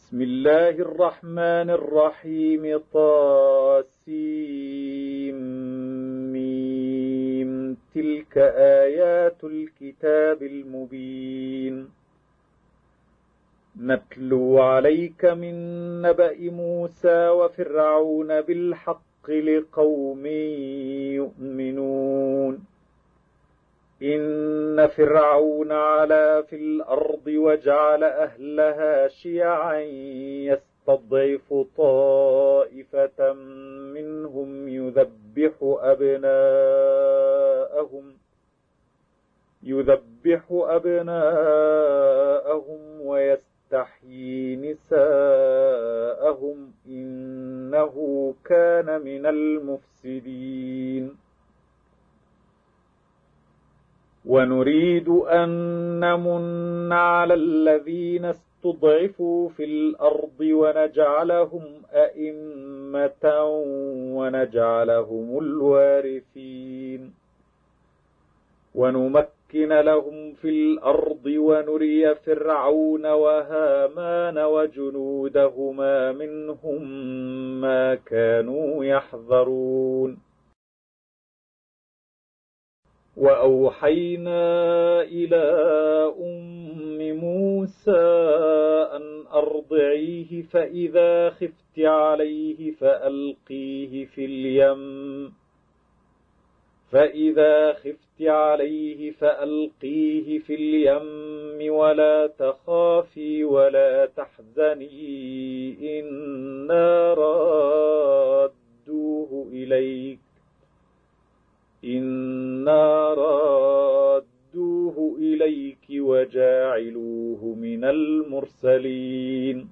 بسم الله الرحمن الرحيم طاسيم تلك آيات الكتاب المبين نتلو عليك من نبأ موسى وفرعون بالحق لقوم يؤمنون إن فرعون علا في الأرض وجعل أهلها شيعا يستضعف طائفة منهم يذبح أبناءهم ويستحيي نساءهم إنه كان من المفسدين ونريد أن نمن على الذين استضعفوا في الأرض ونجعلهم أئمة ونجعلهم الوارثين ونمكن لهم في الأرض ونري فرعون وهامان وجنودهما منهم ما كانوا يحذرون وأوحينا إلى أم موسى أن أرضعيه فإذا خفت عليه فألقيه في اليم ولا تخافي ولا تحزني إنا رادوه إليك وجاعلوه من المرسلين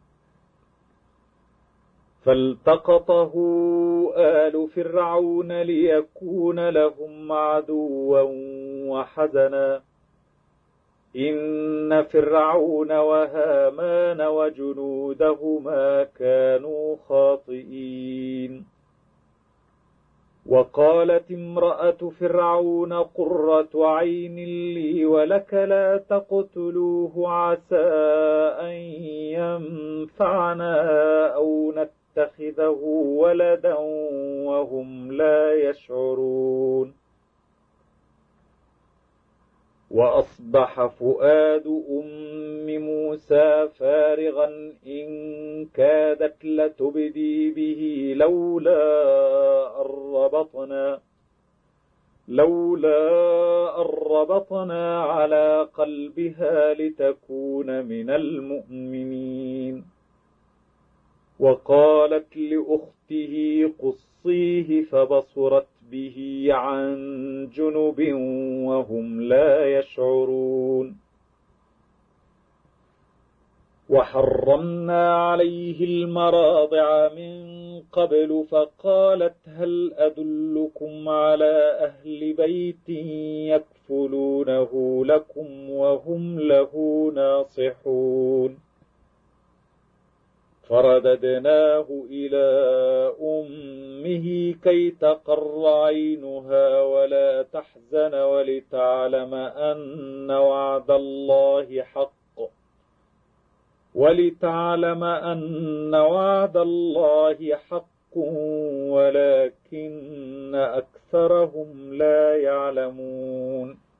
فالتقطه آل فرعون ليكون لهم عدوا وحزنا إن فرعون وهامان وجنودهما كانوا خاطئين وقالت امرأة فرعون قرة عين لي ولك لا تقتلوه عسى أن ينفعنا أو نتخذه ولدا وهم لا يشعرون وأصبح فؤاد أم موسى فارغا إن كادت لتبدي به لولا أن ربطنا على قلبها لتكون من المؤمنين وقالت لأخته قصيه فبصرت به عن جنب وهم لا يشعرون وحرمنا عليه المراضع من قبل فقالت هل أدلكم على أهل بيت يكفلونه لكم وهم له ناصحون فرددناه إلى أمه كي تقر عينها ولا تحزن ولتعلم أن وعد الله حق ولكن أكثرهم لا يعلمون